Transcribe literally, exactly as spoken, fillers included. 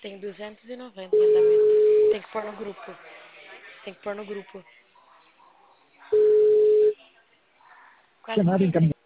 Tem duzentos e noventa em andamento. Tem que pôr no grupo. Tem que pôr no grupo. Quase Chamada que entrei. encaminhada.